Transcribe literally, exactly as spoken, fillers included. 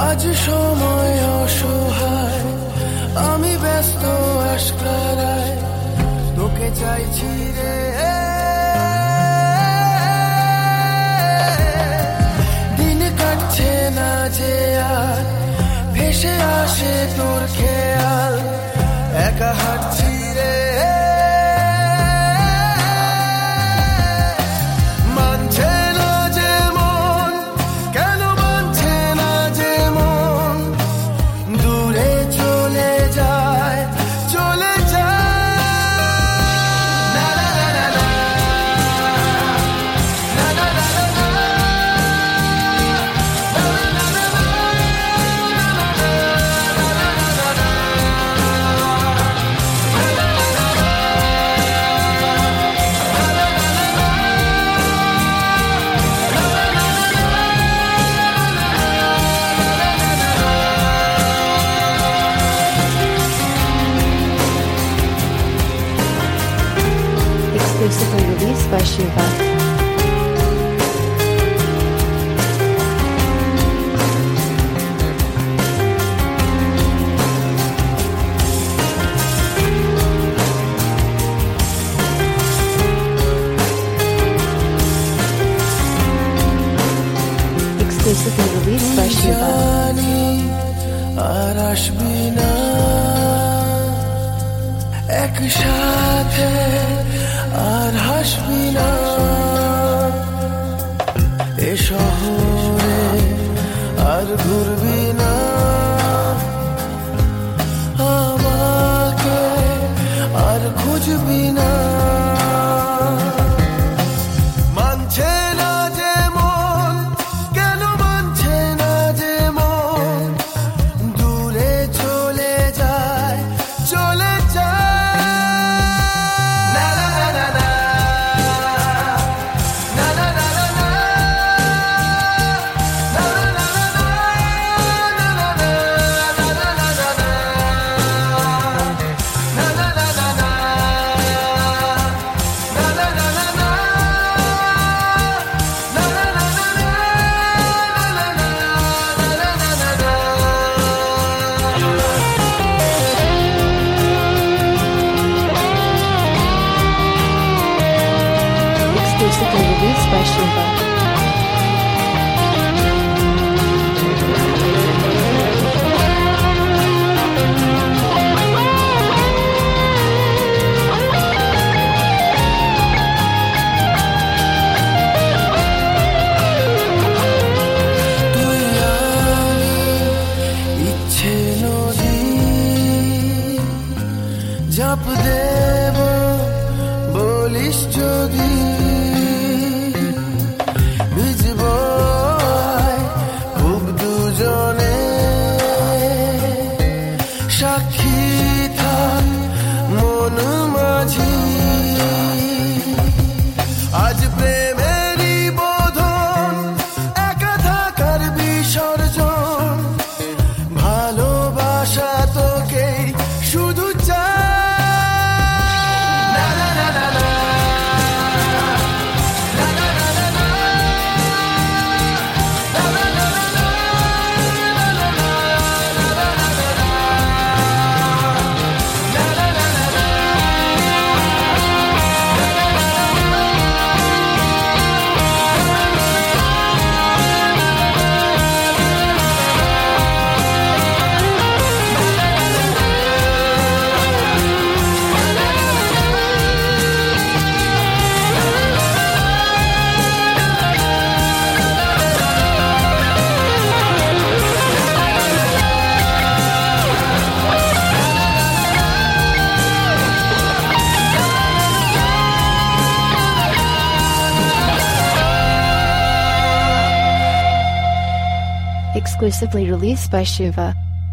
আজ সময় অসহায়, আমি ব্যস্ত আশকারায়, তোকে চাইছি রে। দিন কাটছে না যে আর, ভেসে আসে তোর খেয়াল, একা হাঁটছি রে। মানছে না যে মন, কেন মানছে না যে মন, দূরে চলে যায়, চলে যায়। না না না না না, না না না না না, না না না না। Exclusively released by Shiva. Exclusively released by Shiva. আর আসবি না একসাথে, আর হাসবি না এ শহরে, আর ঘুরবি না আমাকে, আর খুঁজবি না। মানছে না যে মন, কেন মানছে না যে মন, দূরে চলে যায়, চলে যায়। Exclusively released by Shiva. তুই আমি ইচ্ছে নদী, ঝাঁপ দেব বলিস যদি, ভিজব খুব দুজনে, সাক্ষী থাক মন মাঝি। আজ প্রেমেরই বোধন, একা থাকার বিসর্জন, ভালোবাসা তোকে শুধু চায়। Exclusively released by Shiva.